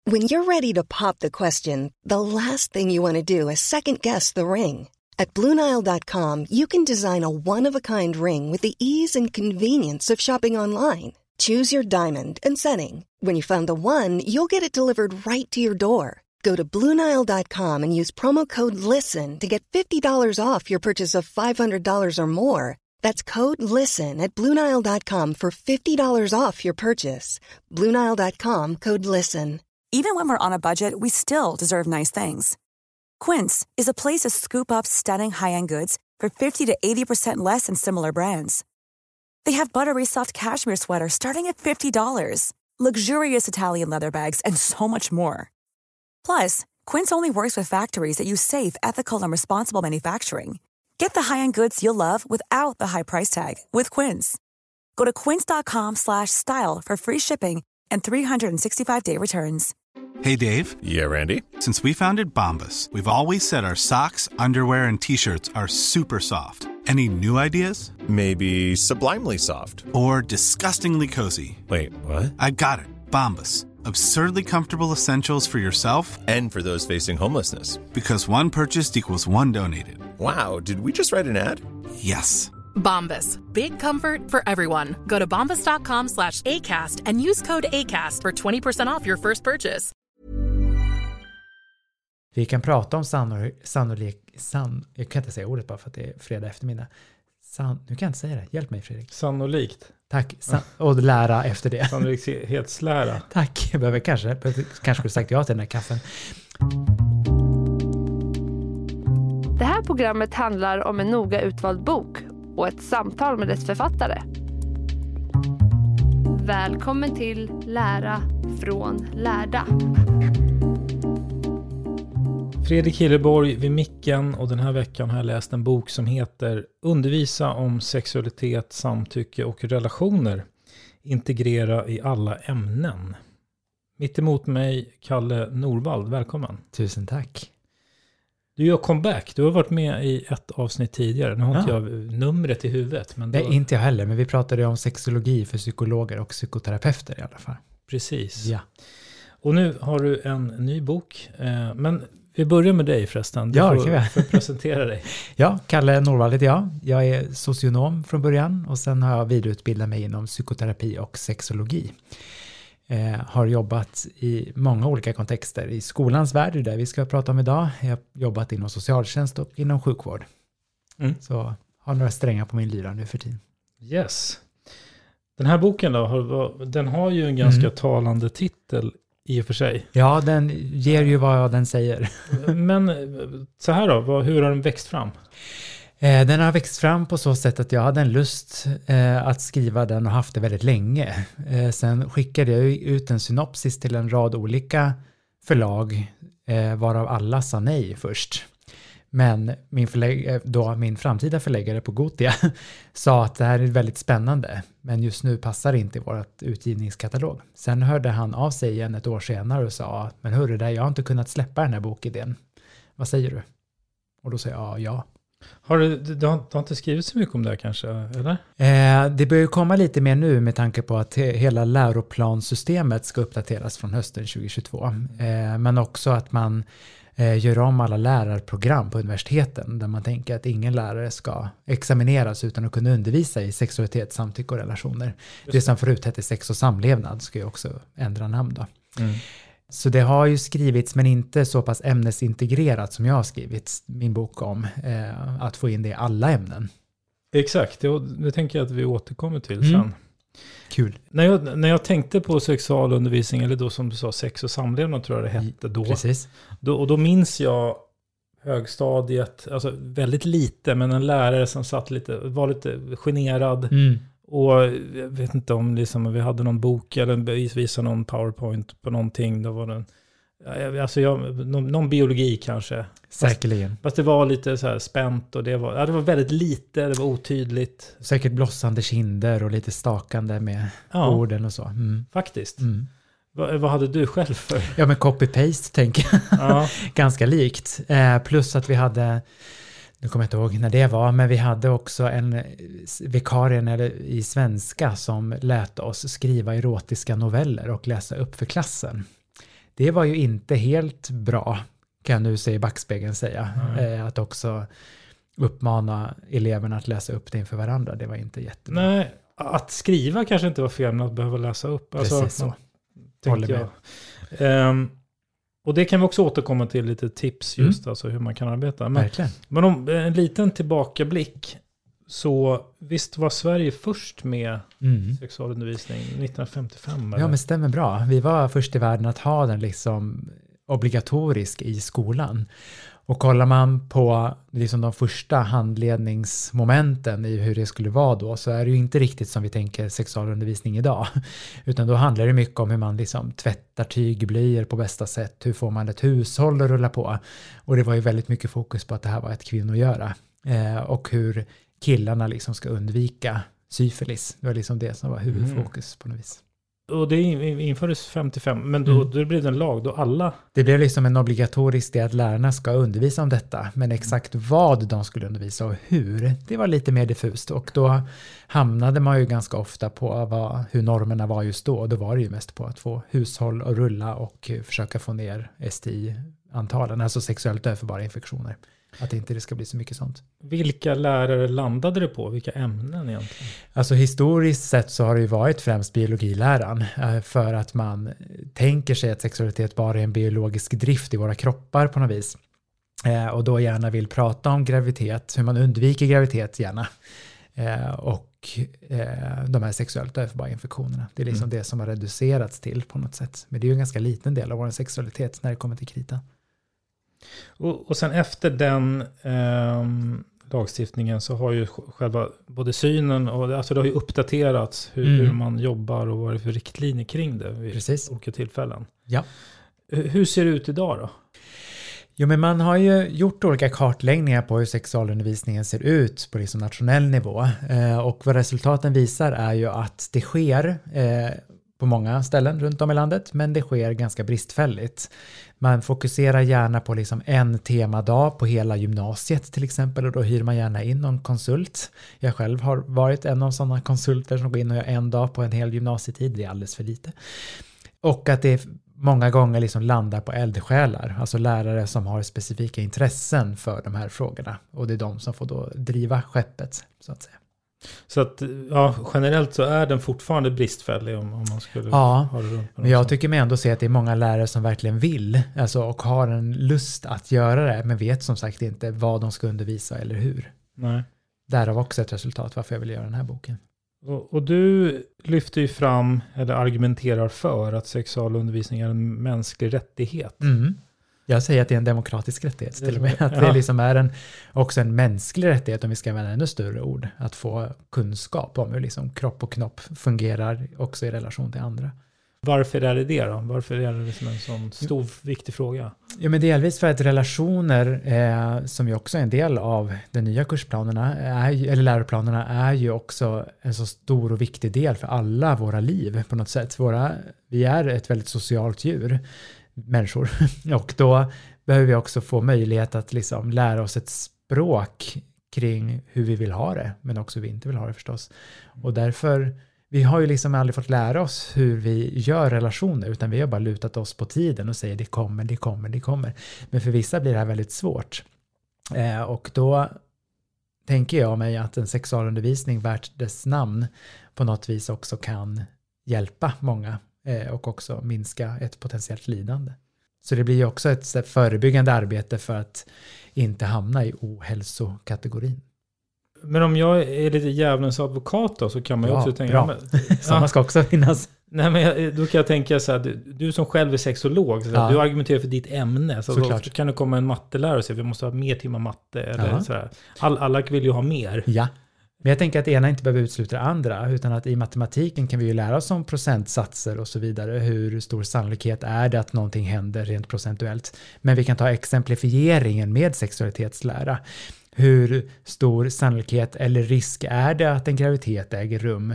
When you're ready to pop the question, the last thing you want to do is second-guess the ring. At BlueNile.com, you can design a one-of-a-kind ring with the ease and convenience of shopping online. Choose your diamond and setting. When you find the one, you'll get it delivered right to your door. Go to BlueNile.com and use promo code LISTEN to get $50 off your purchase of $500 or more. That's code LISTEN at BlueNile.com for $50 off your purchase. BlueNile.com, code LISTEN. Even when we're on a budget, we still deserve nice things. Quince is a place to scoop up stunning high-end goods for 50 to 80% less than similar brands. They have buttery soft cashmere sweaters starting at $50, luxurious Italian leather bags, and so much more. Plus, Quince only works with factories that use safe, ethical, and responsible manufacturing. Get the high-end goods you'll love without the high price tag with Quince. Go to quince.com/style for free shipping and 365-day returns. Hey, Dave. Yeah, Randy. Since we founded Bombas, we've always said our socks, underwear, and T-shirts are super soft. Any new ideas? Maybe sublimely soft. Or disgustingly cozy. Wait, what? I got it. Bombas. Absurdly comfortable essentials for yourself and for those facing homelessness. Because one purchased equals one donated. Wow, did we just write an ad? Yes. Bombas. Big comfort for everyone. Go to bombas.com/ACAST and use code ACAST for 20% off your first purchase. Vi kan prata om jag kan inte säga ordet bara för att det är fredag eftermiddag. Nu kan jag inte säga det. Hjälp mig, Fredrik. Sannolikt. Tack. Och lära efter det. Sannolikhetslära. Tack. Jag behöver kanske skulle sagt ja till den här kaffen. Det här programmet handlar om en noga utvald bok och ett samtal med dess författare. Välkommen till Lära från lärda. Fredrik Hilleborg vid micken, och den här veckan har jag läst en bok som heter Undervisa om sexualitet, samtycke och relationer. Integrera i alla ämnen. Mitt emot mig, Kalle Norvald. Välkommen. Tusen tack. Du gör comeback. Du har varit med i ett avsnitt tidigare. Nu har inte jag numret i huvudet. Men Nej, inte jag heller. Men vi pratade om sexologi för psykologer och psykoterapeuter i alla fall. Precis. Ja. Och nu har du en ny bok. Men vi börjar med dig förresten. Du får presentera dig. Ja, Kalle Norvald heter jag. Jag är socionom från början. Och sen har jag vidareutbildat mig inom psykoterapi och sexologi. Har jobbat i många olika kontexter. I skolans värld, där vi ska prata om idag. Jag har jobbat inom socialtjänst och inom sjukvård. Så har några strängar på min lyra nu för tiden. Yes. Den här boken då, den har ju en ganska talande titel i och för sig. Ja, den ger ju vad den säger. Men så här då, hur har den växt fram? Den har växt fram på så sätt att jag hade en lust att skriva den och haft det väldigt länge. Sen skickade jag ut en synopsis till en rad olika förlag, varav alla sa nej först. Men min framtida förläggare på Gotia sa att det här är väldigt spännande, men just nu passar det inte i vårt utgivningskatalog. Sen hörde han av sig igen ett år senare och sa, men hörru där, jag har inte kunnat släppa den här bokidén. Vad säger du? Och då sa jag ja. Du har inte skrivit så mycket om det här kanske, eller? Det börjar komma lite mer nu med tanke på att hela läroplansystemet ska uppdateras från hösten 2022. Men också att man gör om alla lärarprogram på universiteten där man tänker att ingen lärare ska examineras utan att kunna undervisa i sexualitet, samtycke och relationer. Det som förut hette sex och samlevnad ska ju också ändra namn då. Så det har ju skrivits, men inte så pass ämnesintegrerat som jag har skrivit min bok om, att få in det i alla ämnen. Exakt, det tänker jag att vi återkommer till sen. Kul. När jag tänkte på sexualundervisning, eller då som du sa sex och samlevnad tror jag det hette då. Precis. Då minns jag högstadiet, alltså väldigt lite, men en lärare som var lite generad. Och jag vet inte om liksom, vi hade någon bok eller visade någon PowerPoint på någonting. Då var någon biologi kanske. Säkerligen. Fast det var lite så här spänt och det var väldigt lite, det var otydligt. Säkert blossande kinder och lite stakande med orden och så. Faktiskt. Vad hade du själv för? Ja, men copy-paste tänker jag. Ja. Ganska likt. Plus att vi hade... Nu kommer jag inte ihåg när det var, men vi hade också en vikarie i svenska som lät oss skriva erotiska noveller och läsa upp för klassen. Det var ju inte helt bra, kan jag nu se i backspegeln säga. Att också uppmana eleverna att läsa upp det inför varandra. Det var inte jättebra. Nej, att skriva kanske inte var fel, men att behöva läsa upp. Precis så. Håller med. Och det kan vi också återkomma till, lite tips just alltså hur man kan arbeta. Men om en liten tillbakablick, så visst var Sverige först med sexualundervisning 1955? Eller? Ja, men stämmer bra. Vi var först i världen att ha den liksom obligatorisk i skolan. Och kollar man på liksom de första handledningsmomenten i hur det skulle vara då, så är det ju inte riktigt som vi tänker sexualundervisning idag. Utan då handlar det mycket om hur man liksom tvättar tygblöjor på bästa sätt. Hur får man ett hushåll att rulla på? Och det var ju väldigt mycket fokus på att det här var ett kvinnogöra. Och hur killarna liksom ska undvika syfilis. Det var liksom det som var huvudfokus på något vis. Och det infördes 55, men då blev det en lag, då alla... Det blev liksom en obligatorisk del att lärarna ska undervisa om detta, men exakt vad de skulle undervisa och hur, det var lite mer diffust. Och då hamnade man ju ganska ofta på hur normerna var just då, och då var det ju mest på att få hushåll att rulla och försöka få ner STI-antalen, alltså sexuellt överförbara infektioner. Att inte det ska bli så mycket sånt. Vilka lärare landade det på? Vilka ämnen egentligen? Alltså historiskt sett så har det ju varit främst biologiläran. För att man tänker sig att sexualitet bara är en biologisk drift i våra kroppar på något vis. Och då gärna vill prata om graviditet, hur man undviker graviditet gärna. Och de här sexuellt överförbara infektionerna. Det är liksom det som har reducerats till på något sätt. Men det är ju en ganska liten del av vår sexualitet när det kommer till kritan. Och sen efter den lagstiftningen så har ju själva både synen och alltså det har ju uppdaterats hur man jobbar och vad det är för riktlinjer kring det vid olika tillfällen. Ja. Hur ser det ut idag då? Jo, men man har ju gjort olika kartläggningar på hur sexualundervisningen ser ut på liksom nationell nivå. Och vad resultaten visar är ju att det sker på många ställen runt om i landet, men det sker ganska bristfälligt. Man fokuserar gärna på liksom en temadag på hela gymnasiet till exempel, och då hyr man gärna in någon konsult. Jag själv har varit en av sådana konsulter som går in och gör en dag på en hel gymnasietid. Det är alldeles för lite. Och att det många gånger liksom landar på eldsjälar, alltså lärare som har specifika intressen för de här frågorna. Och det är de som får då driva skeppet, så att säga. Så att generellt så är den fortfarande bristfällig om man skulle ha det runt. Men jag tycker mig ändå se att det är många lärare som verkligen vill och har en lust att göra det, men vet som sagt inte vad de ska undervisa eller hur. Nej. Därav också ett resultat varför jag vill göra den här boken. Och du lyfter ju fram eller argumenterar för att sexualundervisning är en mänsklig rättighet. Jag säger att det är en demokratisk rättighet till och med. Att det liksom är också en mänsklig rättighet, om vi ska använda ännu större ord. Att få kunskap om hur liksom kropp och knopp fungerar också i relation till andra. Varför är det då? Varför är det liksom en sån stor, viktig fråga? Ja, men delvis för att relationer, som ju också är en del av de nya kursplanerna, eller läroplanerna, är ju också en så stor och viktig del för alla våra liv på något sätt. Vi är ett väldigt socialt djur, människor, och då behöver vi också få möjlighet att liksom lära oss ett språk kring hur vi vill ha det, men också hur vi inte vill ha det förstås. Och därför, vi har ju liksom aldrig fått lära oss hur vi gör relationer, utan vi har bara lutat oss på tiden och säger det kommer. Men för vissa blir det här väldigt svårt. Och då tänker jag mig att en sexualundervisning värt dess namn på något vis också kan hjälpa många och också minska ett potentiellt lidande. Så det blir ju också ett förebyggande arbete för att inte hamna i ohälsokategorin. Men om jag är lite djävulens advokat då, så kan man ju också tänka... Bra. Sådana ska också finnas. Nej, men då kan jag tänka så här, du som själv är sexolog, så du argumenterar för ditt ämne. Så då kan det komma en mattelärare och säga, vi måste ha mer timmar matte. Eller så här. Alla vill ju ha mer. Ja. Men jag tänker att det ena inte behöver utesluta det andra, utan att i matematiken kan vi ju lära oss om procentsatser och så vidare. Hur stor sannolikhet är det att någonting händer rent procentuellt. Men vi kan ta exemplifieringen med sexualitetslära. Hur stor sannolikhet eller risk är det att en graviditet äger rum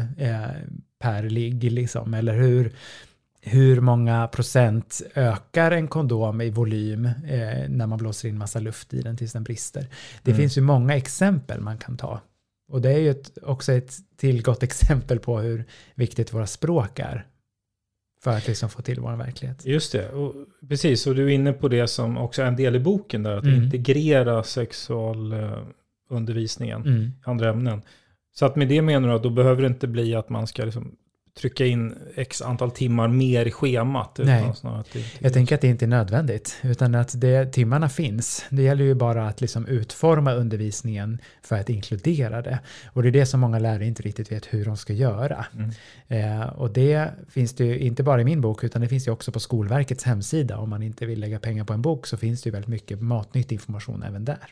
per ligg liksom? Eller hur många procent ökar en kondom i volym när man blåser in massa luft i den tills den brister? Det finns ju många exempel man kan ta. Och det är ju också ett tillgått exempel på hur viktigt våra språk är för att liksom få till vår verklighet. Just det, och precis. Och du är inne på det som också är en del i boken där, att integrera sexualundervisningen i andra ämnen. Så att med det menar du att då behöver det inte bli att man ska liksom trycka in x antal timmar mer i schemat. Nej, jag tänker att det inte är nödvändigt, utan att timmarna finns. Det gäller ju bara att liksom utforma undervisningen för att inkludera det. Och det är det som många lärare inte riktigt vet hur de ska göra. Och det finns det ju inte bara i min bok, utan det finns ju också på Skolverkets hemsida. Om man inte vill lägga pengar på en bok så finns det ju väldigt mycket matnyttig information även där.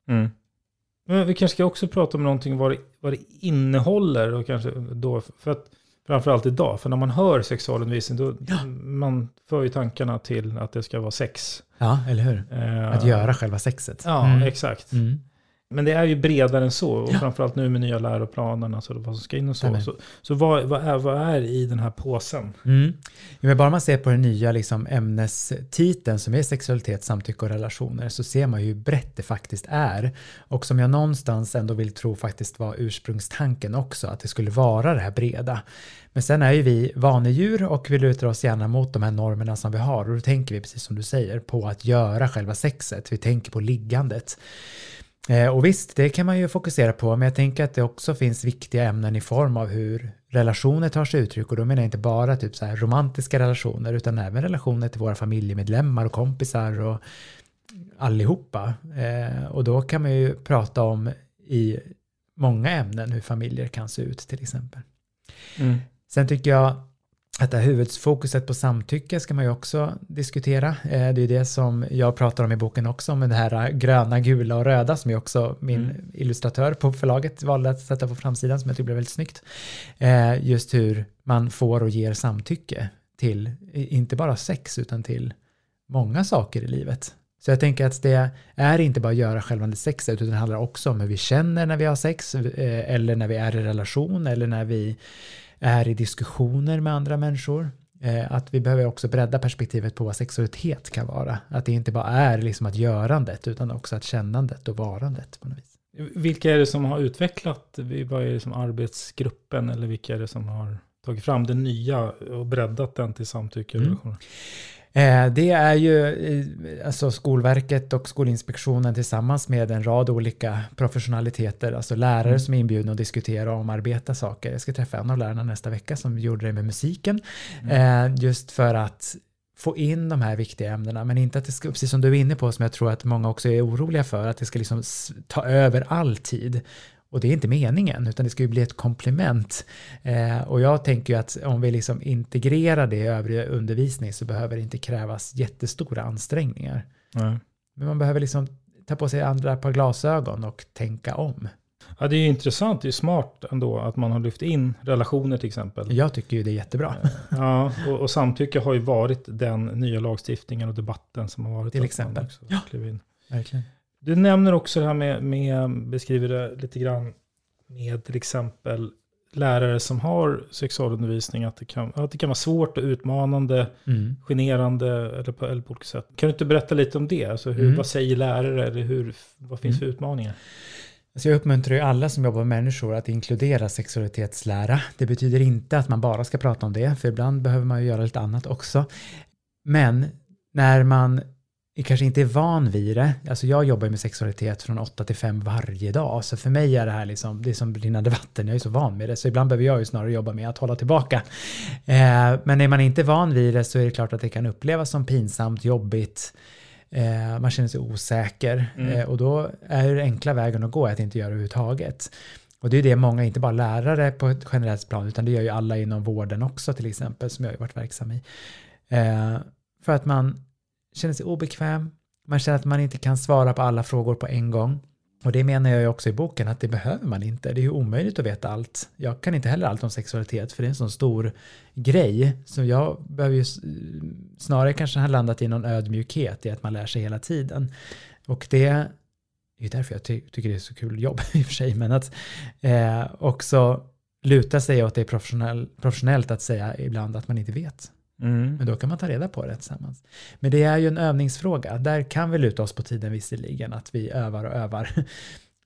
Men vi kanske ska också prata om någonting vad det innehåller, och kanske då, för att framförallt idag, för när man hör sexualundervisning då man för ju tankarna till att det ska vara sex. Ja, eller hur? Att göra själva sexet. Ja, exakt. Men det är ju bredare än så, och framförallt nu med nya läroplanerna, så vad som ska in och så. Så vad är i den här påsen? Men bara man ser på den nya liksom ämnestiteln som är sexualitet, samtycke och relationer, så ser man ju hur brett det faktiskt är. Och som jag någonstans ändå vill tro faktiskt var ursprungstanken också, att det skulle vara det här breda. Men sen är ju vi vanedjur och vi lutar oss gärna mot de här normerna som vi har. Och då tänker vi, precis som du säger, på att göra själva sexet. Vi tänker på liggandet. Och visst, det kan man ju fokusera på, men jag tänker att det också finns viktiga ämnen i form av hur relationer tar sig uttryck, och då menar jag inte bara typ så här romantiska relationer, utan även relationer till våra familjemedlemmar och kompisar och allihopa. Och då kan man ju prata om i många ämnen hur familjer kan se ut till exempel. Sen tycker jag att det här huvudfokuset på samtycke ska man ju också diskutera. Det är ju det som jag pratar om i boken också, med det här gröna, gula och röda som ju också min illustratör på förlaget valde att sätta på framsidan, som jag tycker blev väldigt snyggt. Just hur man får och ger samtycke till inte bara sex utan till många saker i livet. Så jag tänker att det är inte bara att göra själva sexet, utan det handlar också om hur vi känner när vi har sex, eller när vi är i relation, eller när vi är i diskussioner med andra människor. Att vi behöver också bredda perspektivet på vad sexualitet kan vara. Att det inte bara är liksom att görandet, utan också att kännandet och varandet på något vis. Vilka är det som har utvecklat, vad är det som arbetsgruppen, eller vilka är det som har tagit fram det nya och breddat den till samtycke och relationer? Det är ju alltså Skolverket och Skolinspektionen tillsammans med en rad olika professionaliteter, alltså lärare som är inbjudna att diskutera och omarbeta saker. Jag ska träffa en av lärarna nästa vecka som gjorde det med musiken, just för att få in de här viktiga ämnena, men inte att det ska, precis som du är inne på, som jag tror att många också är oroliga för, att det ska liksom ta över all tid. Och det är inte meningen, utan det ska ju bli ett komplement. Och jag tänker ju att om vi liksom integrerar det i övrig undervisning, så behöver det inte krävas jättestora ansträngningar. Men man behöver liksom ta på sig andra par glasögon och tänka om. Ja, det är ju intressant, det är smart ändå att man har lyft in relationer till exempel. Jag tycker ju det är jättebra. Ja, och samtycke har ju varit den nya lagstiftningen och debatten som har varit. Till exempel. Ja, verkligen. Du nämner också det här med beskriver det lite grann med till exempel lärare som har sexualundervisning, att det kan vara svårt och utmanande, generande eller på olika sätt. Kan du inte berätta lite om det? Alltså vad säger lärare, eller vad finns för utmaningar? Alltså jag uppmuntrar ju alla som jobbar med människor att inkludera sexualitetslära. Det betyder inte att man bara ska prata om det, för ibland behöver man ju göra lite annat också. Men när man kanske inte är van vid det. Alltså jag jobbar med sexualitet från 8 till 5 varje dag. Så för mig är det här liksom, det är som brinnande vatten. Jag är så van med det. Så ibland behöver jag ju snarare jobba med att hålla tillbaka. Men är man inte van vid det, så är det klart att det kan upplevas som pinsamt, jobbigt. Man känner sig osäker. Och då är det enkla vägen att gå att inte göra det överhuvudtaget. Och det är det många, inte bara lärare på ett generellt plan, utan det gör ju alla inom vården också till exempel, som jag har varit verksam i. För att man känner sig obekväm. Man känner att man inte kan svara på alla frågor på en gång. Och det menar jag ju också i boken, att det behöver man inte. Det är ju omöjligt att veta allt. Jag kan inte heller allt om sexualitet, för det är en sån stor grej. Så jag behöver ju snarare kanske ha landat i någon ödmjukhet i att man lär sig hela tiden. Och det är ju därför jag tycker det är så kul jobb i och för sig. Men att också luta sig åt det professionellt att säga ibland att man inte vet. Men då kan man ta reda på det tillsammans. Men det är ju en övningsfråga. Där kan vi luta oss på tiden visserligen, att vi övar och övar.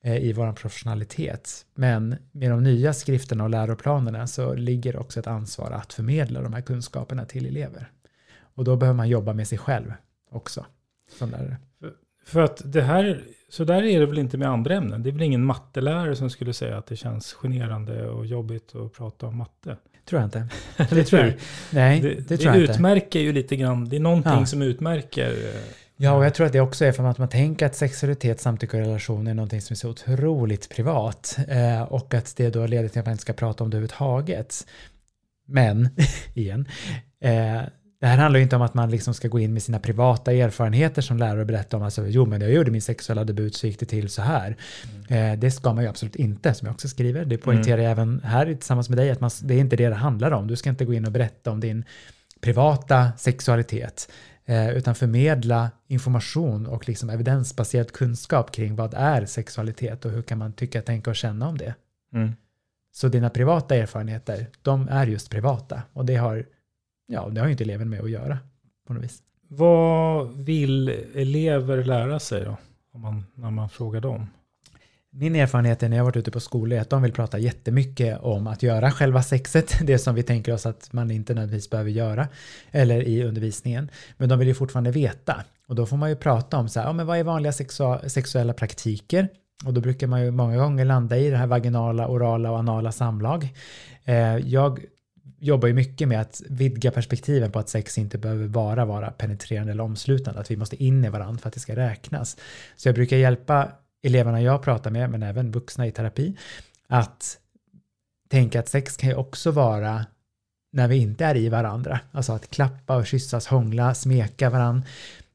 i vår professionalitet. Men med de nya skrifterna och läroplanerna så ligger också ett ansvar att förmedla de här kunskaperna till elever. Och då behöver man jobba med sig själv också som lärare. För att det här, så där är det väl inte med andra ämnen? Det är väl ingen mattelärare som skulle säga att det känns generande och jobbigt att prata om matte? Tror jag inte. Det tror jag. Nej, det tror jag inte. Det utmärker ju lite grann, det är någonting som utmärker. Ja, och jag tror att det också är för att man tänker att sexualitet, samtycke och relation är någonting som är så otroligt privat. Och att det då leder till att man inte ska prata om det överhuvudtaget. Men, igen, det här handlar ju inte om att man liksom ska gå in med sina privata erfarenheter som lärare och berätta om alltså, jo men jag gjorde min sexuella debut så gick det till så här. Det ska man ju absolut inte, som jag också skriver. Det poängterar jag även här tillsammans med dig, att det är inte det handlar om. Du ska inte gå in och berätta om din privata sexualitet, utan förmedla information och liksom evidensbaserad kunskap kring vad är sexualitet och hur kan man tycka, tänka och känna om det. Så dina privata erfarenheter, de är just privata och det har ju inte eleven med att göra på något vis. Vad vill elever lära sig då? När man frågar dem? Min erfarenhet när jag har varit ute på skolor är att de vill prata jättemycket om att göra själva sexet. Det som vi tänker oss att man inte nödvändigtvis behöver göra. Eller i undervisningen. Men de vill ju fortfarande veta. Och då får man ju prata om så här, men vad är vanliga sexuella praktiker? Och då brukar man ju många gånger landa i det här vaginala, orala och anala samlag. Jag jobbar ju mycket med att vidga perspektiven på att sex inte behöver bara vara penetrerande eller omslutande. Att vi måste in i varandra för att det ska räknas. Så jag brukar hjälpa eleverna jag pratar med, men även vuxna i terapi, att tänka att sex kan ju också vara när vi inte är i varandra. Alltså att klappa och kyssas, hångla, smeka varandra.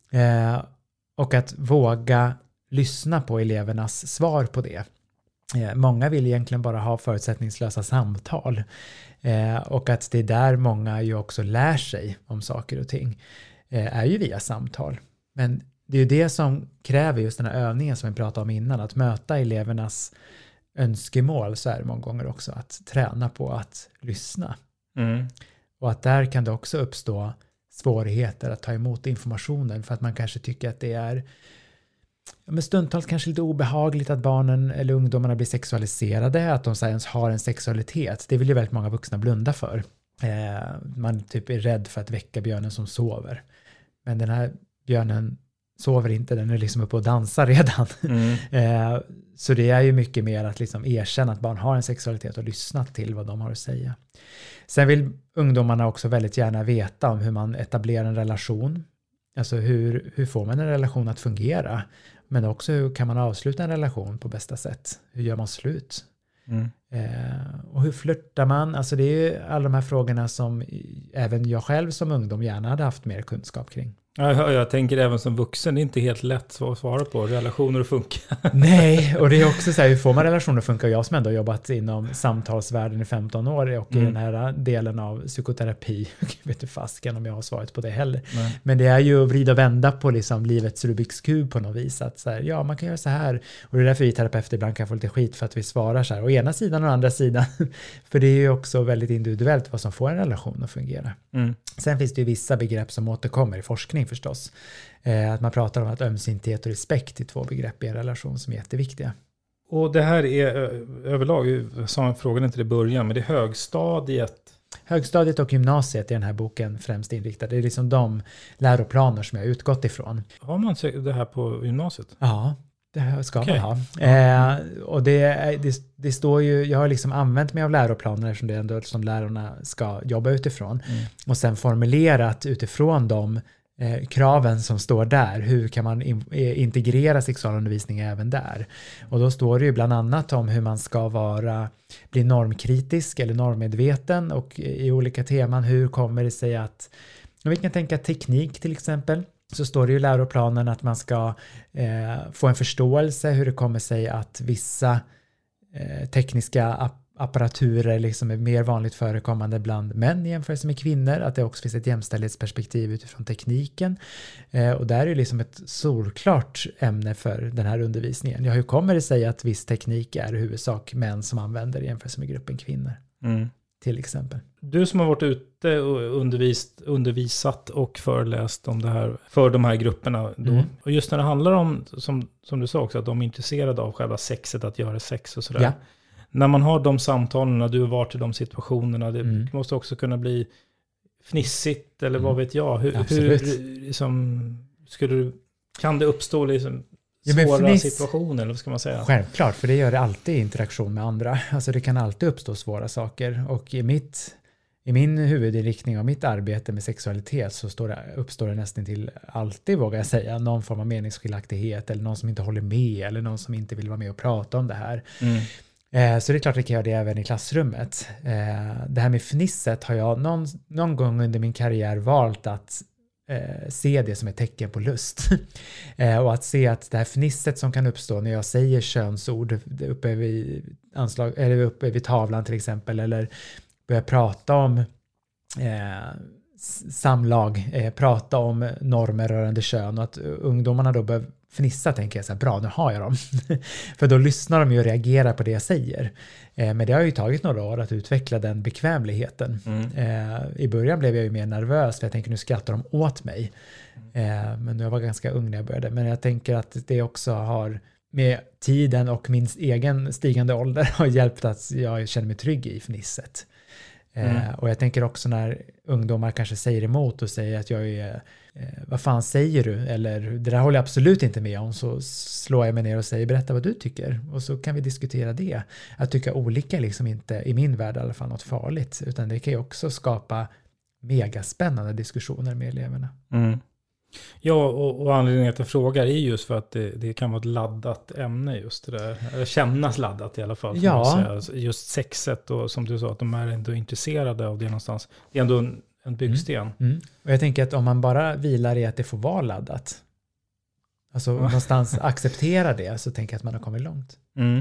Och att våga lyssna på elevernas svar på det. Många vill egentligen bara ha förutsättningslösa samtal. Och att det är där många ju också lär sig om saker och ting. Är ju via samtal. Men det är ju det som kräver just den här övningen som vi pratade om innan. Att möta elevernas önskemål, så är det många gånger också att träna på att lyssna. Och att där kan det också uppstå svårigheter att ta emot informationen för att man kanske tycker att det är stundtals kanske lite obehagligt att barnen eller ungdomarna blir sexualiserade, att de så ens har en sexualitet. Det vill ju väldigt många vuxna blunda för. Man typ är rädd för att väcka björnen som sover. Men den här björnen sover inte, den är liksom uppe och dansar redan. Så det är ju mycket mer att liksom erkänna att barn har en sexualitet och lyssna till vad de har att säga. Sen vill ungdomarna också väldigt gärna veta om hur man etablerar en relation. Alltså hur får man en relation att fungera? Men också hur kan man avsluta en relation på bästa sätt? Hur gör man slut? Och hur flirtar man? Alltså det är ju alla de här frågorna som även jag själv som ungdom gärna hade haft mer kunskap kring. Ja, jag tänker även som vuxen, det är inte helt lätt att svara på. Relationer att funka. Nej, och det är också så här, hur får man relationer att funka? Jag som ändå har jobbat inom samtalsvärlden i 15 år och i den här delen av psykoterapi, jag vet inte fasken om jag har svarat på det heller. Nej. Men det är ju att vrida och vända på liksom livets Rubiks kub på något vis. Att så här, ja, man kan göra så här. Och det är därför vi terapeuter ibland kan få lite skit för att vi svarar så här. Å ena sidan och andra sidan. För det är ju också väldigt individuellt vad som får en relation att fungera. Sen finns det ju vissa begrepp som återkommer i forskning förstås. Att man pratar om att ömsinthet och respekt är två begrepp i en relation som är jätteviktiga. Och det här är överlag, jag sa frågan inte i början, men det är högstadiet. Högstadiet och gymnasiet är den här boken främst inriktad. Det är liksom de läroplaner som jag har utgått ifrån. Har man det här på gymnasiet? Ja, det ska man ha. Och det står ju, jag har liksom använt mig av läroplaner som det är ändå som lärarna ska jobba utifrån. Och sen formulerat utifrån de kraven som står där. Hur kan man integrera sexualundervisning även där? Och då står det ju bland annat om hur man ska bli normkritisk eller normmedveten och i olika teman. Hur kommer det sig att, vi kan tänka teknik till exempel, så står det ju i läroplanen att man ska få en förståelse hur det kommer sig att vissa tekniska apparaturer liksom är mer vanligt förekommande bland män i jämförelse med kvinnor, att det också finns ett jämställdhetsperspektiv utifrån tekniken. Och där är ju liksom ett solklart ämne för den här undervisningen. Ja, hur kommer det sig att viss teknik är i huvudsak män som använder i jämförelse med gruppen kvinnor? till exempel. Du som har varit ute och undervisat och föreläst om det här för de här grupperna då. Och just när det handlar om, som du sa också, att de är intresserade av själva sexet, att göra sex och sådär. Ja. När man har de samtalen, när du har varit i de situationerna, det måste också kunna bli fnissigt eller vad vet jag. Hur liksom, kan det uppstå liksom svåra situationer, eller vad ska man säga? Självklart, för det gör det alltid i interaktion med andra. Alltså det kan alltid uppstå svåra saker. Och i min huvudinriktning av mitt arbete med sexualitet så uppstår det nästan till alltid, vågar jag säga, någon form av meningsskiljaktighet eller någon som inte håller med eller någon som inte vill vara med och prata om det här. Så det är klart att jag kan göra det även i klassrummet. Det här med fnisset har jag någon gång under min karriär valt att se det som ett tecken på lust. Och att se att det här fnisset som kan uppstå när jag säger könsord uppe vid tavlan till exempel, eller börjar prata om samlag, prata om normer rörande kön, och att ungdomarna då börjar fnissa, tänker jag så här, bra, nu har jag dem. För då lyssnar de ju och reagerar på det jag säger. Men det har ju tagit några år att utveckla den bekvämligheten. I början blev jag ju mer nervös, för jag tänker nu skrattar de åt mig. Men jag var ganska ung när jag började. Men jag tänker att det också har med tiden och min egen stigande ålder har hjälpt att jag känner mig trygg i fnisset. Och jag tänker också när ungdomar kanske säger emot och säger att jag är vad fan säger du? Eller det där håller jag absolut inte med om, så slår jag mig ner och säger berätta vad du tycker. Och så kan vi diskutera det. Att tycka olika är liksom inte, i min värld i alla fall, något farligt. Utan det kan ju också skapa megaspännande diskussioner med eleverna. Ja, och anledningen till att jag frågar är just för att det kan vara ett laddat ämne, just det där. Eller kännas laddat i alla fall. Ja. Just sexet, och som du sa, att de är ändå intresserade av det någonstans. Det är ändå en byggsten. Och jag tänker att om man bara vilar i att det får vara laddat, alltså någonstans acceptera det, så tänker jag att man har kommit långt.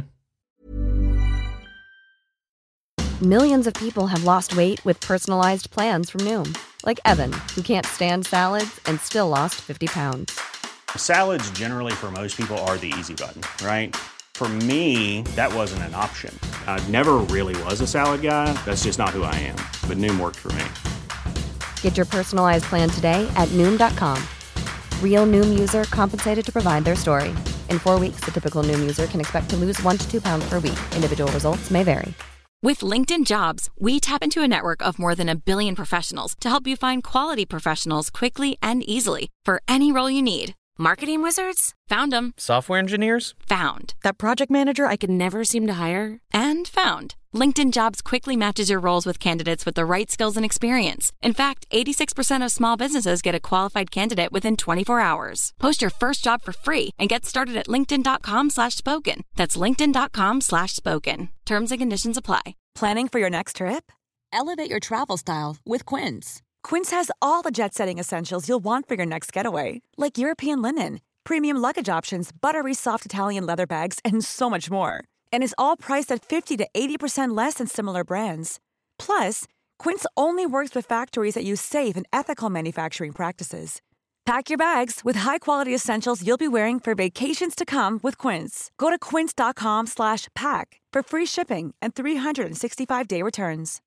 Millions of people have lost weight with personalized plans from Noom. Like Evan, who can't stand salads and still lost 50 pounds. Salads generally for most people are the easy button, right? For me, that wasn't an option. I never really was a salad guy. That's just not who I am. But Noom worked for me. Get your personalized plan today at Noom.com. Real Noom user compensated to provide their story. In 4 weeks, the typical Noom user can expect to lose 1 to 2 pounds per week. Individual results may vary. With LinkedIn Jobs, we tap into a network of more than 1 billion professionals to help you find quality professionals quickly and easily for any role you need. Marketing wizards? Found them. Software engineers? Found. That project manager I could never seem to hire? And found. LinkedIn Jobs quickly matches your roles with candidates with the right skills and experience. In fact, 86% of small businesses get a qualified candidate within 24 hours. Post your first job for free and get started at linkedin.com/spoken. That's linkedin.com/spoken. Terms and conditions apply. Planning for your next trip? Elevate your travel style with Quince. Quince has all the jet-setting essentials you'll want for your next getaway, like European linen, premium luggage options, buttery soft Italian leather bags, and so much more. And is all priced at 50 to 80% less than similar brands. Plus, Quince only works with factories that use safe and ethical manufacturing practices. Pack your bags with high-quality essentials you'll be wearing for vacations to come with Quince. Go to quince.com/pack for free shipping and 365-day returns.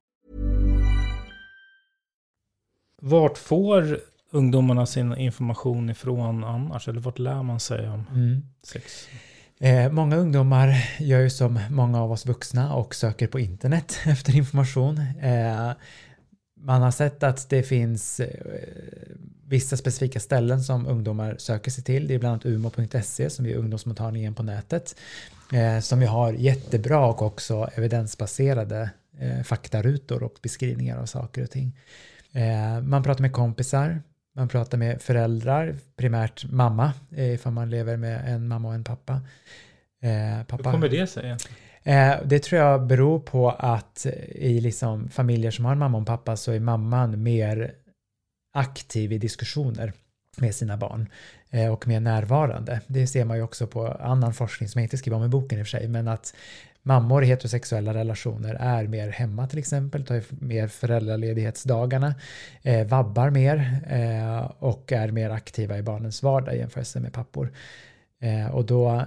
Vart får ungdomarna sin information ifrån annars? Eller vart lär man sig om sex? Många ungdomar gör ju som många av oss vuxna och söker på internet efter information. Man har sett att det finns vissa specifika ställen som ungdomar söker sig till. Det är bland annat umo.se som är ungdomsmottagningen på nätet. Som ju har jättebra och också evidensbaserade faktarutor och beskrivningar av saker och ting. Man pratar med kompisar, man pratar med föräldrar, primärt mamma, ifall man lever med en mamma och en pappa. Hur kommer det sig? Det tror jag beror på att i liksom familjer som har en mamma och en pappa så är mamman mer aktiv i diskussioner med sina barn och mer närvarande. Det ser man ju också på annan forskning som jag inte skriver om i boken i och för sig, men att mammor i heterosexuella relationer är mer hemma till exempel, tar mer föräldraledighetsdagarna, vabbar mer och är mer aktiva i barnens vardag i jämförelse med pappor. Och då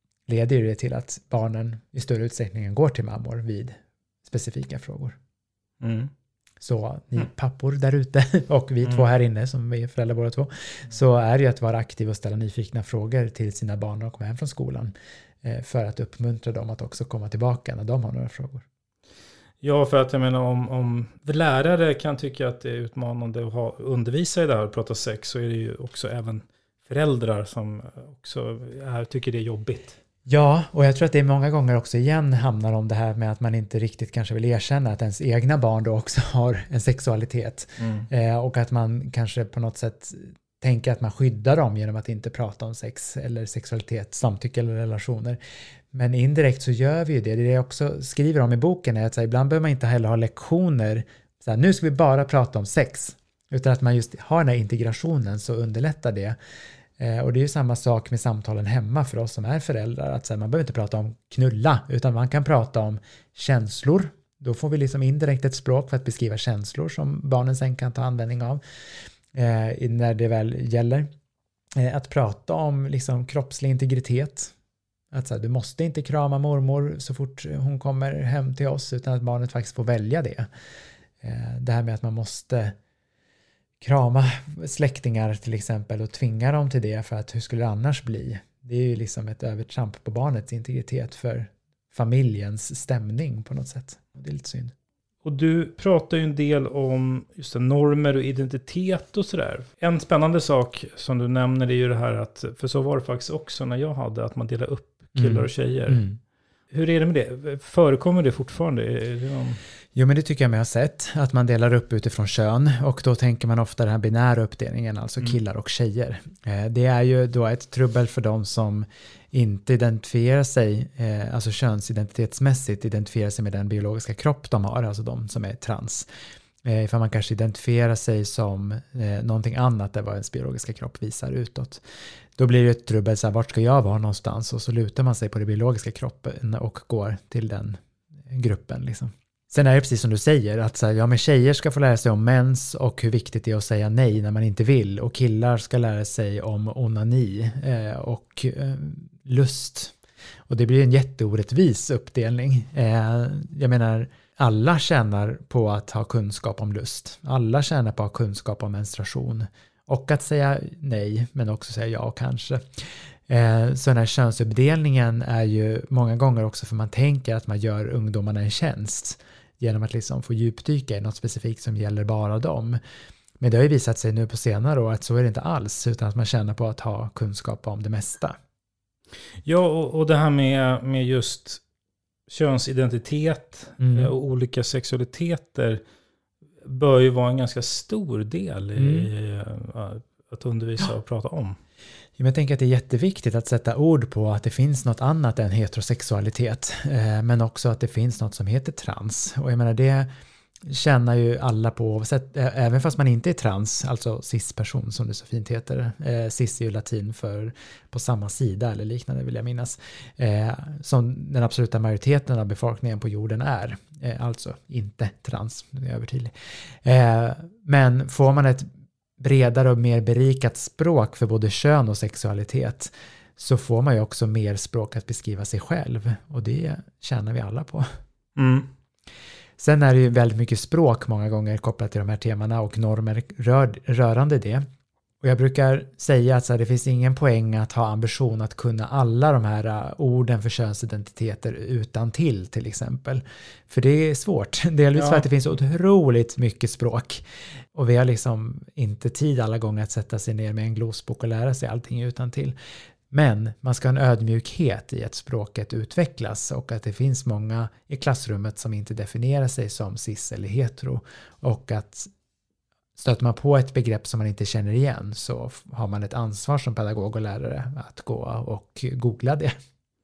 leder det till att barnen i större utsträckning går till mammor vid specifika frågor. Så ni pappor där ute och vi två här inne som är föräldrar båda två, så är det ju att vara aktiv och ställa nyfikna frågor till sina barn när de kommer hem från skolan, för att uppmuntra dem att också komma tillbaka när de har några frågor. Ja, för att jag menar om lärare kan tycka att det är utmanande att undervisa i det här och prata sex, så är det ju också även föräldrar som också tycker det är jobbigt. Ja, och jag tror att det är många gånger också igen hamnar om det här med att man inte riktigt kanske vill erkänna att ens egna barn då också har en sexualitet. Och att man kanske på något sätt tänker att man skyddar dem genom att inte prata om sex eller sexualitet, samtycke eller relationer. Men indirekt så gör vi ju det. Det jag också skriver om i boken är att ibland behöver man inte heller ha lektioner. Så här, nu ska vi bara prata om sex. Utan att man just har den här integrationen, så underlättar det. Och det är ju samma sak med samtalen hemma för oss som är föräldrar. Att så här, man behöver inte prata om knulla, utan man kan prata om känslor. Då får vi liksom indirekt ett språk för att beskriva känslor som barnen sen kan ta användning av när det väl gäller. Att prata om liksom kroppslig integritet. Att så här, du måste inte krama mormor så fort hon kommer hem till oss, utan att barnet faktiskt får välja det. Det här med att man måste krama släktingar till exempel och tvinga dem till det, för att hur skulle det annars bli? Det är ju liksom ett övertramp på barnets integritet för familjens stämning på något sätt. Det är lite synd. Och du pratar ju en del om just det, normer och identitet och sådär. En spännande sak som du nämner är ju det här att, för så var det faktiskt också när jag hade, att man delar upp killar och tjejer. Hur är det med det? Förekommer det fortfarande? Jo, men det tycker jag mig ha sett, att man delar upp utifrån kön, och då tänker man ofta den här binära uppdelningen, alltså killar och tjejer. Det är ju då ett trubbel för dem som inte identifierar sig, alltså könsidentitetsmässigt identifierar sig med den biologiska kropp de har, alltså de som är trans. För man kanske identifierar sig som någonting annat än vad ens biologiska kropp visar utåt. Då blir det ett trubbel, så här, vart ska jag vara någonstans? Och så lutar man sig på det biologiska kroppen och går till den gruppen liksom. Sen är det precis som du säger, att så här, ja, men tjejer ska få lära sig om mens och hur viktigt det är att säga nej när man inte vill. Och killar ska lära sig om onani och lust. Och det blir en jätteorättvis uppdelning. Jag menar, alla tjänar på att ha kunskap om lust. Alla tjänar på att ha kunskap om menstruation. Och att säga nej, men också säga ja kanske. Så den här könsuppdelningen är ju många gånger också för man tänker att man gör ungdomarna en tjänst genom att liksom få djupdyka i något specifikt som gäller bara dem. Men det har ju visat sig nu på senare år att så är det inte alls, utan att man känner på att ha kunskap om det mesta. Ja, och det här med just könsidentitet och olika sexualiteter bör ju vara en ganska stor del i att undervisa och prata om. Jag tänker att det är jätteviktigt att sätta ord på att det finns något annat än heterosexualitet, men också att det finns något som heter trans. Och jag menar, det känner ju alla på, även fast man inte är trans, alltså cis-person som det så fint heter. Cis är ju latin för på samma sida eller liknande, vill jag minnas. Som den absoluta majoriteten av befolkningen på jorden är. Alltså inte trans, det är övertydligt. Men får man ett bredare och mer berikat språk för både kön och sexualitet, så får man ju också mer språk att beskriva sig själv. Och det tjänar vi alla på. Sen är det ju väldigt mycket språk många gånger kopplat till de här temana och normer rörande det. Och jag brukar säga att så här, det finns ingen poäng att ha ambition att kunna alla de här orden för könsidentiteter utan till exempel. För det är svårt. Delvis för att det finns otroligt mycket språk. Och vi har liksom inte tid alla gånger att sätta sig ner med en glosbok och lära sig allting utan till. Men man ska ha en ödmjukhet i att språket utvecklas och att det finns många i klassrummet som inte definierar sig som cis eller hetero. Och att stöter man på ett begrepp som man inte känner igen, så har man ett ansvar som pedagog och lärare att gå och googla det.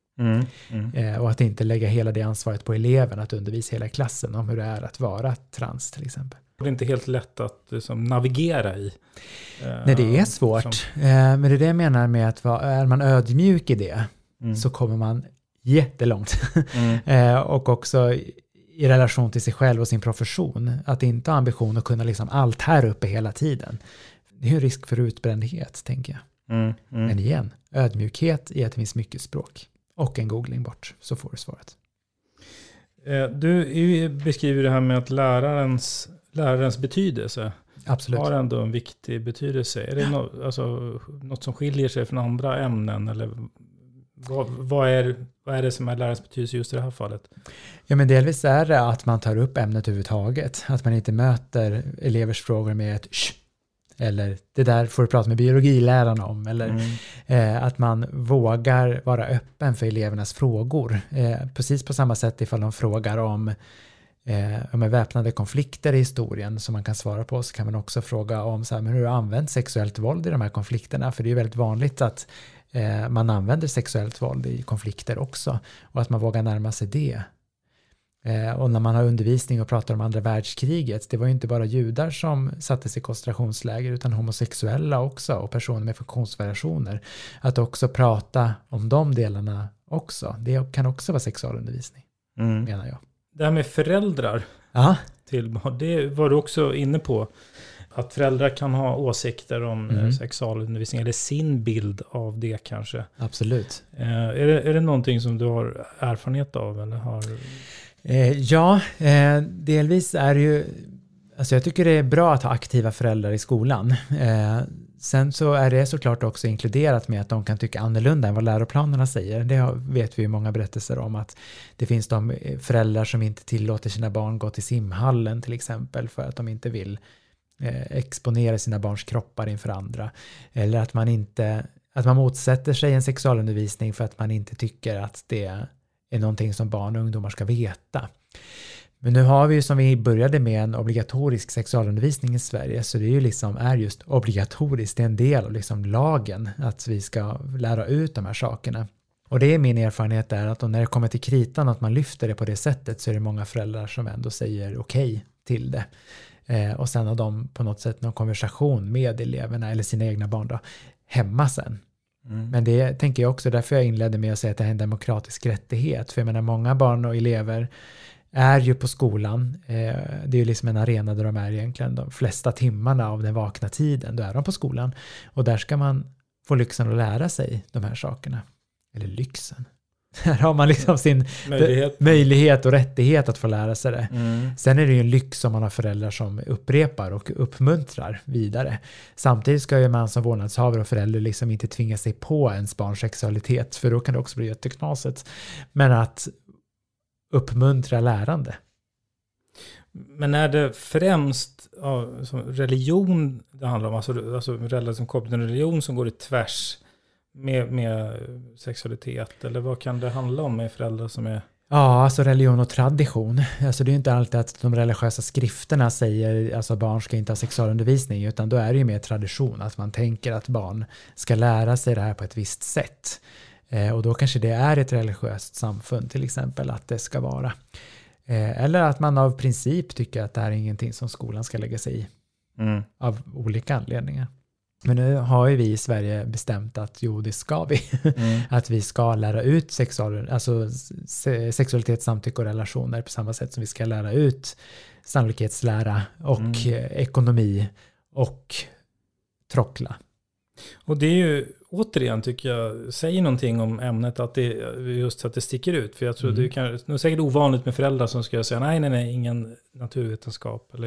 Och att inte lägga hela det ansvaret på eleven att undervisa hela klassen om hur det är att vara trans till exempel. Det är inte helt lätt att liksom navigera i. Nej, det är svårt. Men det är det jag menar med att är man ödmjuk i det så kommer man jättelångt. Och också i relation till sig själv och sin profession. Att inte ha ambition att kunna liksom allt här uppe hela tiden. Det är en risk för utbrändhet, tänker jag. Men igen, ödmjukhet i att det finns mycket språk. Och en googling bort, så får du svaret. Du beskriver det här med att lärarens betydelse. Absolut. Har ändå en viktig betydelse. Är det något som skiljer sig från andra ämnen? Eller vad är det som är lärarens betydelse just i det här fallet? Ja, men delvis är det att man tar upp ämnet överhuvudtaget. Att man inte möter elevers frågor med ett shh, eller det där får du prata med biologilärarna om. Eller att man vågar vara öppen för elevernas frågor. Precis på samma sätt ifall de frågar om väpnade konflikter i historien som man kan svara på, så kan man också fråga om så här, men hur har använt sexuellt våld i de här konflikterna? För det är väldigt vanligt att man använder sexuellt våld i konflikter också, och att man vågar närma sig det. Och när man har undervisning och pratar om andra världskriget, det var ju inte bara judar som sattes i koncentrationsläger utan homosexuella också och personer med funktionsvariationer. Att också prata om de delarna också, det kan också vara sexualundervisning, menar jag. Det här med föräldrar till barn, det var du också inne på. Att föräldrar kan ha åsikter om sexualundervisning eller sin bild av det kanske. Absolut. Är det någonting som du har erfarenhet av? Eller har... Delvis är det ju, alltså jag tycker det är bra att ha aktiva föräldrar i skolan. Sen så är det såklart också inkluderat med att de kan tycka annorlunda än vad läroplanerna säger. Det vet vi ju många berättelser om, att det finns de föräldrar som inte tillåter sina barn gå till simhallen till exempel för att de inte vill exponera sina barns kroppar inför andra. Eller att man motsätter sig en sexualundervisning för att man inte tycker att det är någonting som barn och ungdomar ska veta. Men nu har vi ju, som vi började med, en obligatorisk sexualundervisning i Sverige, så det är ju är just obligatoriskt, det är en del av lagen att vi ska lära ut de här sakerna. Och det är min erfarenhet där, att när det kommer till kritan att man lyfter det på det sättet, så är det många föräldrar som ändå säger okej till det. Och sen har de på något sätt någon konversation med eleverna eller sina egna barn då, hemma sen. Men det tänker jag också, därför jag inledde med att säga att det är en demokratisk rättighet. För jag menar, många barn och elever är ju på skolan. Det är ju en arena där de är egentligen de flesta timmarna av den vakna tiden. Då är de på skolan. Och där ska man få lyxen att lära sig de här sakerna. Eller lyxen. Här har man sin möjlighet och rättighet att få lära sig det. Sen är det ju en lyx om man har föräldrar som upprepar och uppmuntrar vidare. Samtidigt ska ju man som vårdnadshavare och förälder inte tvinga sig på ens barns sexualitet, för då kan det också bli jätteknasigt. Men att uppmuntra lärande. Men är det främst religion det handlar om? Alltså föräldrar som kopplar till en religion som går i tvärs med sexualitet? Eller vad kan det handla om med föräldrar som är... Ja, alltså religion och tradition. Alltså det är ju inte alltid att de religiösa skrifterna säger alltså barn ska inte ha sexualundervisning, utan då är det ju mer tradition, att man tänker att barn ska lära sig det här på ett visst sätt. Och då kanske det är ett religiöst samfund till exempel att det ska vara. Eller att man av princip tycker att det här är ingenting som skolan ska lägga sig i. Av olika anledningar. Men nu har ju vi i Sverige bestämt att det ska vi. Att vi ska lära ut sexualitet, samtycke och relationer på samma sätt som vi ska lära ut sannolikhetslära och ekonomi och trockla. Och det är ju återigen, tycker jag, säger någonting om ämnet, att det just så att det sticker ut. För jag tror det är säkert ovanligt med föräldrar som ska säga nej, ingen naturvetenskap eller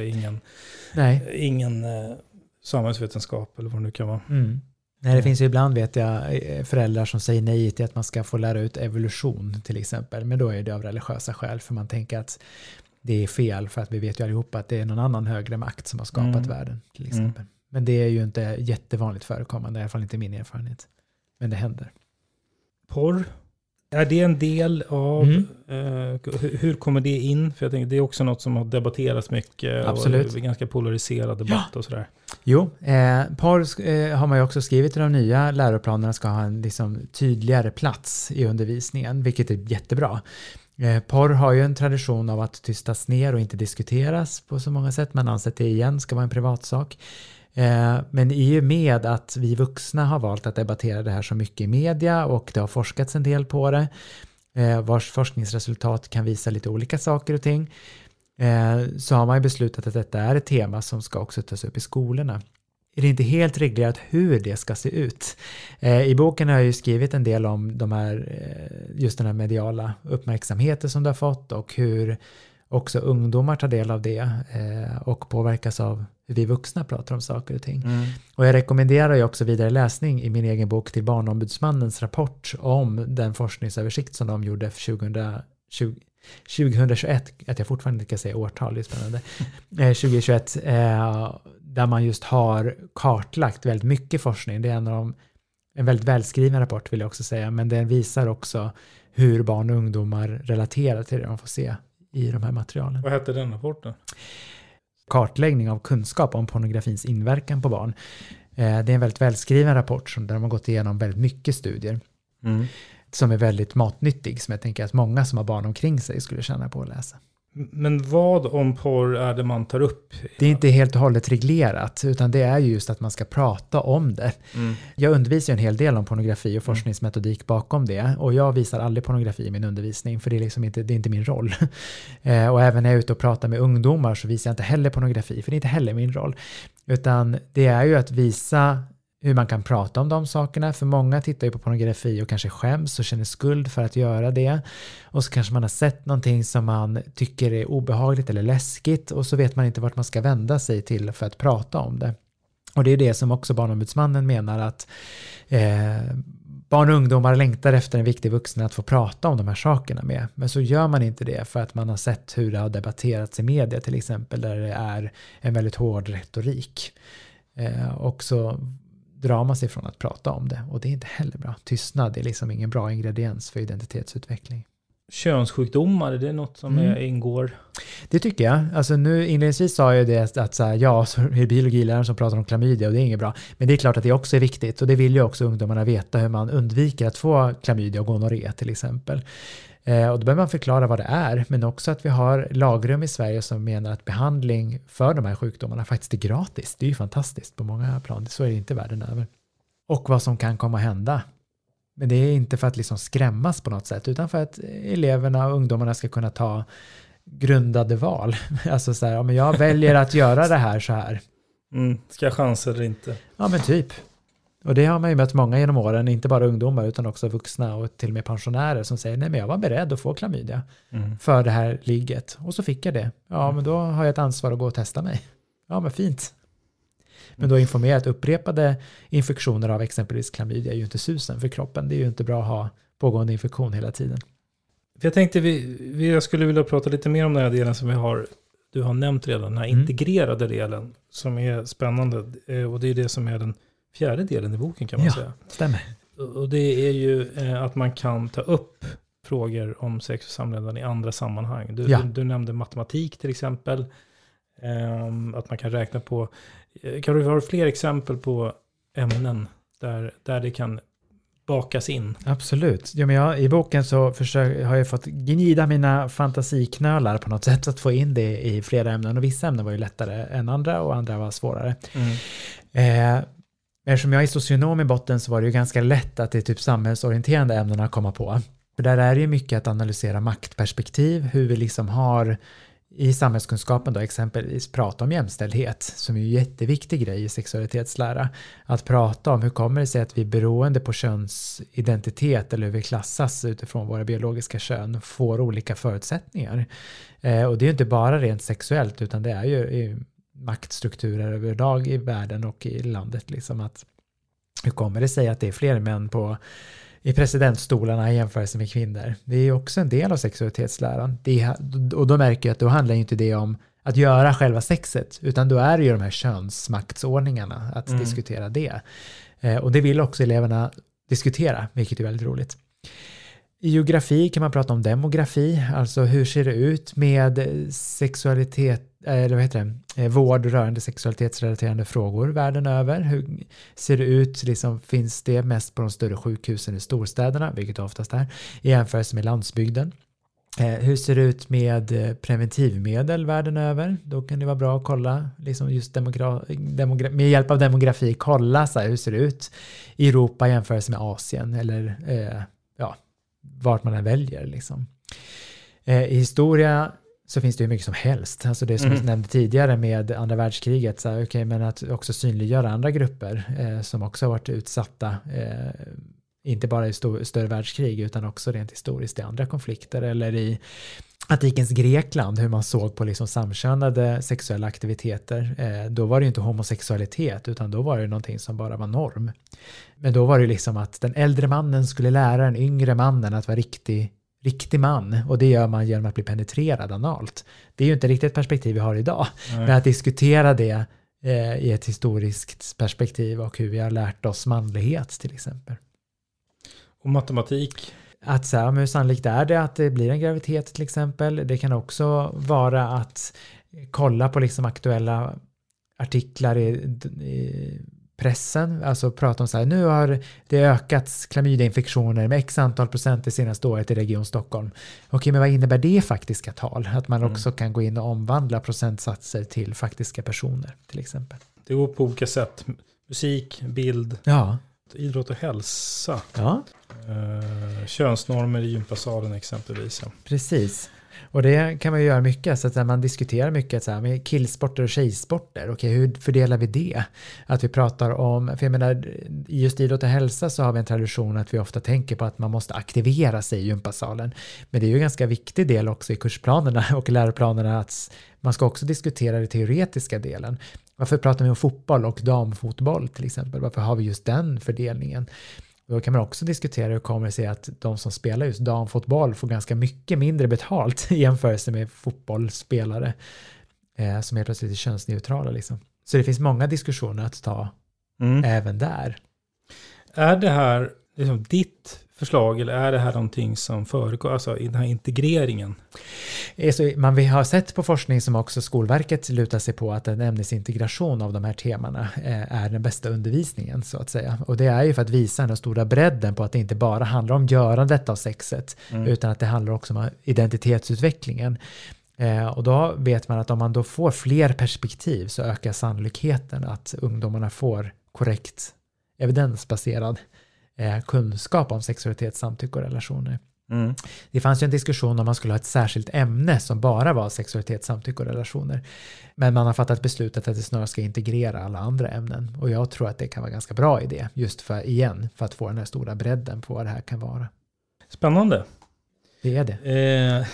ingen samhällsvetenskap eller vad det nu kan vara. Nej, det finns ju ibland, vet jag, föräldrar som säger nej till att man ska få lära ut evolution till exempel. Men då är det av religiösa skäl, för man tänker att det är fel, för att vi vet ju allihopa att det är någon annan högre makt som har skapat världen till exempel. Men det är ju inte jättevanligt förekommande, i alla fall inte min erfarenhet. Men det händer. Porr, är det en del av, hur kommer det in? För jag tänker det är också något som har debatterats mycket. Absolut. Och det är ganska polariserad debatt och sådär. Jo, porr har man ju också skrivit i de nya läroplanerna ska ha en tydligare plats i undervisningen, vilket är jättebra. Porr har ju en tradition av att tystas ner och inte diskuteras på så många sätt. Man anser att det igen ska vara en privatsak. Men i och med att vi vuxna har valt att debattera det här så mycket i media och det har forskats en del på det, vars forskningsresultat kan visa lite olika saker och ting, så har man ju beslutat att detta är ett tema som ska också tas upp i skolorna. är det inte helt reglerat hur det ska se ut. I boken har jag ju skrivit en del om just den här mediala uppmärksamheten som det har fått och hur också ungdomar tar del av det och påverkas av hur vi vuxna pratar om saker och ting. Och jag rekommenderar ju också vidare läsning i min egen bok till Barnombudsmannens rapport om den forskningsöversikt som de gjorde för 2021, att jag fortfarande inte kan säga årtal, det är spännande, 2021, där man just har kartlagt väldigt mycket forskning. Det är en väldigt välskriven rapport vill jag också säga, men den visar också hur barn och ungdomar relaterar till det de får se i de här materialen. Vad hette den rapporten? Kartläggning av kunskap om pornografins inverkan på barn. Det är en väldigt välskriven rapport där de har gått igenom väldigt mycket studier som är väldigt matnyttig, som jag tänker att många som har barn omkring sig skulle känna på att läsa. Men vad om porr är det man tar upp? Det är inte helt och hållet reglerat, utan det är just att man ska prata om det. Jag undervisar en hel del om pornografi och forskningsmetodik bakom det, och jag visar aldrig pornografi i min undervisning, för det är liksom inte min roll. Och även när jag är ute och pratar med ungdomar så visar jag inte heller pornografi, för det är inte heller min roll. Utan det är ju att visa hur man kan prata om de sakerna, för många tittar ju på pornografi och kanske skäms och känner skuld för att göra det, och så kanske man har sett någonting som man tycker är obehagligt eller läskigt, och så vet man inte vart man ska vända sig till för att prata om det. Och det är det som också Barnombudsmannen menar, att barn och ungdomar längtar efter en viktig vuxen att få prata om de här sakerna med, men så gör man inte det för att man har sett hur det har debatterats i media till exempel, där det är en väldigt hård retorik, och så drar man sig från att prata om det, och det är inte heller bra. Tystnad är liksom ingen bra ingrediens för identitetsutveckling. Könssjukdomar, är det något som ingår? Det tycker jag. Alltså nu inledningsvis sa jag det att så är det biologiläraren som pratar om klamydia, och det är inget bra. Men det är klart att det också är viktigt, och det vill ju också ungdomarna veta, hur man undviker att få klamydia och gonorré till exempel. Och då behöver man förklara vad det är, men också att vi har lagrum i Sverige som menar att behandling för de här sjukdomarna faktiskt är gratis. Det är ju fantastiskt på många plan, så är det inte världen över. Och vad som kan komma att hända. Men det är inte för att liksom skrämmas på något sätt, utan för att eleverna och ungdomarna ska kunna ta grundade val. Alltså så här, men jag väljer att göra det här så här. Ska jag chansa eller inte? Ja, men typ. Och det har man ju mött många genom åren, inte bara ungdomar utan också vuxna och till och med pensionärer som säger, nej men jag var beredd att få klamydia för det här ligget. Och så fick jag det. Ja, men då har jag ett ansvar att gå och testa mig. Ja, men fint. Men då informerat, upprepade infektioner av exempelvis klamydia är ju inte susen för kroppen. Det är ju inte bra att ha pågående infektion hela tiden. Jag tänkte jag skulle vilja prata lite mer om den här delen som du har nämnt redan, den här integrerade delen som är spännande, och det är det som är den fjärde delen i boken kan man säga. Stämmer. Och det är ju att man kan ta upp frågor om sex och samlevnad i andra sammanhang. Du nämnde matematik till exempel, att man kan räkna på. Kan du ha fler exempel på ämnen där det kan bakas in? Absolut. Ja, men i boken så har jag fått gnida mina fantasiknölar på något sätt att få in det i flera ämnen, och vissa ämnen var ju lättare än andra och andra var svårare. Eftersom jag är socionom i botten så var det ju ganska lätt att det är typ samhällsorienterande ämnena komma på. För där är det ju mycket att analysera maktperspektiv, hur vi liksom har i samhällskunskapen då exempelvis prata om jämställdhet, som är en jätteviktig grej i sexualitetslära. Att prata om hur kommer det sig att vi är beroende på könsidentitet eller hur vi klassas utifrån våra biologiska kön får olika förutsättningar. Och det är ju inte bara rent sexuellt, utan det är ju maktstrukturer överlag i världen och i landet. Liksom att, hur kommer det sig att det är fler män i presidentstolarna i jämförelse med kvinnor? Det är ju också en del av sexualitetsläran. Och då märker jag att då handlar inte det om att göra själva sexet, utan då är det ju de här könsmaktsordningarna, att diskutera det. Och det vill också eleverna diskutera, vilket är väldigt roligt. I geografi kan man prata om demografi, alltså hur ser det ut med sexualitet, eller vad heter det, vård rörande sexualitetsrelaterade frågor världen över. Hur ser det ut, liksom, finns det mest på de större sjukhusen i storstäderna, vilket det oftast är, i jämförelse med landsbygden. Hur ser det ut med preventivmedel världen över? Då kan det vara bra att kolla, liksom just med hjälp av demografi, kolla så här, hur ser det ut i Europa i jämförelse med Asien, eller vart man än väljer. Liksom. I historia så finns det ju mycket som helst. Alltså det som jag nämnde tidigare med andra världskriget, så här, men att också synliggöra andra grupper som också har varit utsatta, inte bara i större världskrig utan också rent historiskt i andra konflikter, eller i antikens Grekland, hur man såg på liksom samkönade sexuella aktiviteter. Då var det ju inte homosexualitet, utan då var det någonting som bara var norm. Men då var det liksom att den äldre mannen skulle lära den yngre mannen att vara riktig man, och det gör man genom att bli penetrerad analt. Det är ju inte riktigt ett perspektiv vi har idag. Men att diskutera det i ett historiskt perspektiv och hur vi har lärt oss manlighet till exempel. Och matematik? Att så här, hur sannolikt är det att det blir en graviditet till exempel. Det kan också vara att kolla på liksom aktuella artiklar i pressen. Alltså prata om så här, nu har det ökat klamydiainfektioner med x antal procent det senaste året i Region Stockholm. Okej, men vad innebär det faktiska tal? Att man också kan gå in och omvandla procentsatser till faktiska personer till exempel. Det går på olika sätt. Musik, bild, idrott och hälsa. Ja. Könsnormer i gympasalen exempelvis. Ja. Precis. Och det kan man ju göra mycket, så att man diskuterar mycket så här, med killsporter och tjejsporter. Okej, hur fördelar vi det? Att vi pratar om, för jag menar, i just idrott och hälsa så har vi en tradition att vi ofta tänker på att man måste aktivera sig i gympasalen. Men det är ju en ganska viktig del också i kursplanerna och läroplanerna att man ska också diskutera den teoretiska delen. Varför pratar vi om fotboll och damfotboll till exempel? Varför har vi just den fördelningen? Då kan man också diskutera hur kommer det sig att de som spelar just damfotboll får ganska mycket mindre betalt i jämförelse med fotbollsspelare som är plötsligt är könsneutrala. Liksom. Så det finns många diskussioner att ta även där. Är det här liksom ditt förslag, eller är det här någonting som föregår, alltså i den här integreringen? Vi har sett på forskning som också Skolverket lutar sig på att en ämnesintegration av de här temana är den bästa undervisningen så att säga. Och det är ju för att visa den stora bredden på att det inte bara handlar om görandet av sexet utan att det handlar också om identitetsutvecklingen. Och då vet man att om man då får fler perspektiv så ökar sannolikheten att ungdomarna får korrekt evidensbaserad kunskap om sexualitet, samtycke och relationer. Det fanns ju en diskussion om man skulle ha ett särskilt ämne som bara var sexualitet, samtycke och relationer. Men man har fattat beslutet att det snarare ska integrera alla andra ämnen. Och jag tror att det kan vara ganska bra idé just för att få den här stora bredden på vad det här kan vara. Spännande. Det är det.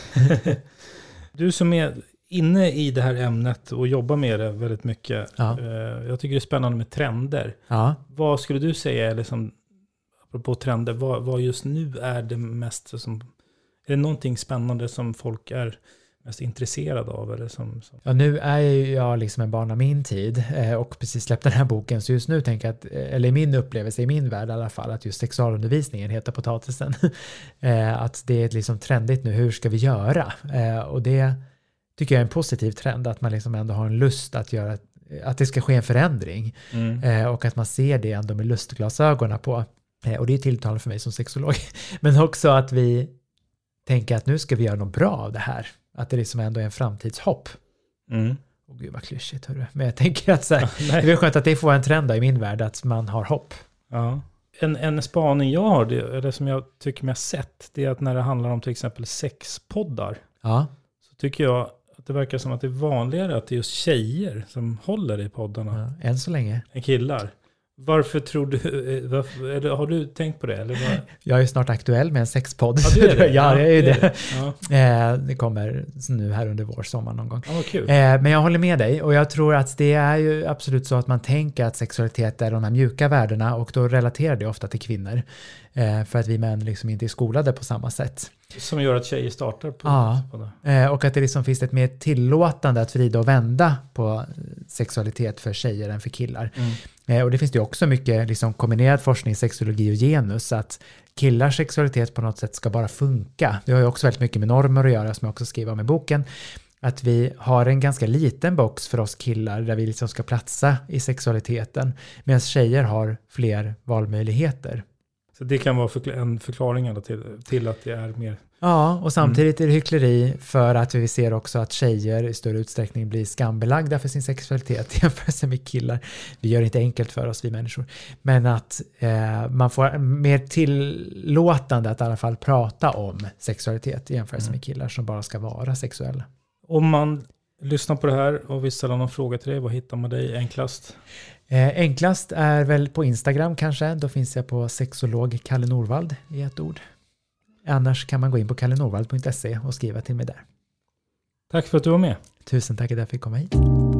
Du som är inne i det här ämnet och jobbar med det väldigt mycket. Jag tycker det är spännande med trender. Vad skulle du säga är liksom, apropå trender, vad just nu är det mest som, är det någonting spännande som folk är mest intresserade av? Eller som... Ja, nu är jag liksom en barn av min tid och precis släppt den här boken, så just nu tänker jag att, eller min upplevelse i min värld i alla fall, att just sexualundervisningen heter potatisen. Att det är liksom trendigt nu, hur ska vi göra? Och det tycker jag är en positiv trend, att man liksom ändå har en lust att göra, att det ska ske en förändring och att man ser det ändå med lustglasögonen på. Och det är tilltalande för mig som sexolog. Men också att vi tänker att nu ska vi göra något bra av det här. Att det liksom ändå är en framtidshopp. Och gud vad klyschigt, hörru. Men jag tänker att så här, det är skönt att det får en trend i min värld, att man har hopp. Ja. En spaning jag har, det som jag tycker mig sett, det är att när det handlar om till exempel sexpoddar, så tycker jag att det verkar som att det är vanligare att det är just tjejer som håller i poddarna. Än så länge. Än killar. Varför tror du, eller har du tänkt på det? Eller jag är snart aktuell med en sexpodd. Ja, du är det. Ja, jag är det. Ja. Det kommer nu här under sommar någon gång. Ja, kul. Men jag håller med dig, och jag tror att det är ju absolut så att man tänker att sexualitet är de här mjuka värdena, och då relaterar det ofta till kvinnor. För att vi män liksom inte är skolade på samma sätt. Som gör att tjejer startar på det. Och att det liksom finns ett mer tillåtande att vrida och vända på sexualitet för tjejer än för killar. Och det finns ju också mycket liksom kombinerad forskning, sexologi och genus, att killars sexualitet på något sätt ska bara funka. Det har ju också väldigt mycket med normer att göra, som jag också skriver om i boken. Att vi har en ganska liten box för oss killar där vi liksom ska platsa i sexualiteten, medan tjejer har fler valmöjligheter. Så det kan vara en förklaring till att det är mer... Ja, och samtidigt är det hyckleri, för att vi ser också att tjejer i större utsträckning blir skambelagda för sin sexualitet jämfört med killar. Vi gör det inte enkelt för oss, vi människor. Men att man får mer tillåtande att i alla fall prata om sexualitet jämfört med killar som bara ska vara sexuella. Om man lyssnar på det här och vill ställa någon fråga till dig, vad hittar man dig enklast? Enklast är väl på Instagram kanske. Då finns jag på sexolog Kalle Norvald i ett ord. Annars kan man gå in på kallenorvald.se och skriva till mig där. Tack för att du var med. Tusen tack att jag fick komma hit.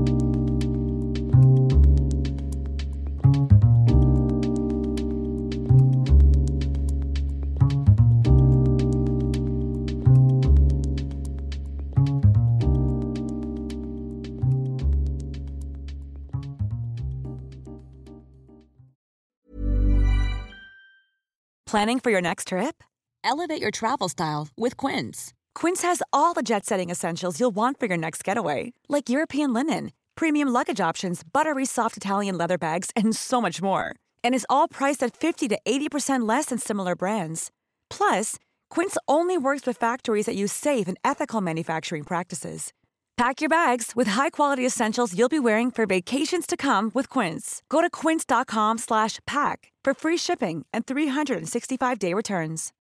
Planning for your next trip? Elevate your travel style with Quince. Quince has all the jet-setting essentials you'll want for your next getaway, like European linen, premium luggage options, buttery soft Italian leather bags, and so much more. And is all priced at 50 to 80% less than similar brands. Plus, Quince only works with factories that use safe and ethical manufacturing practices. Pack your bags with high-quality essentials you'll be wearing for vacations to come with Quince. Go to quince.com/pack for free shipping and 365-day returns.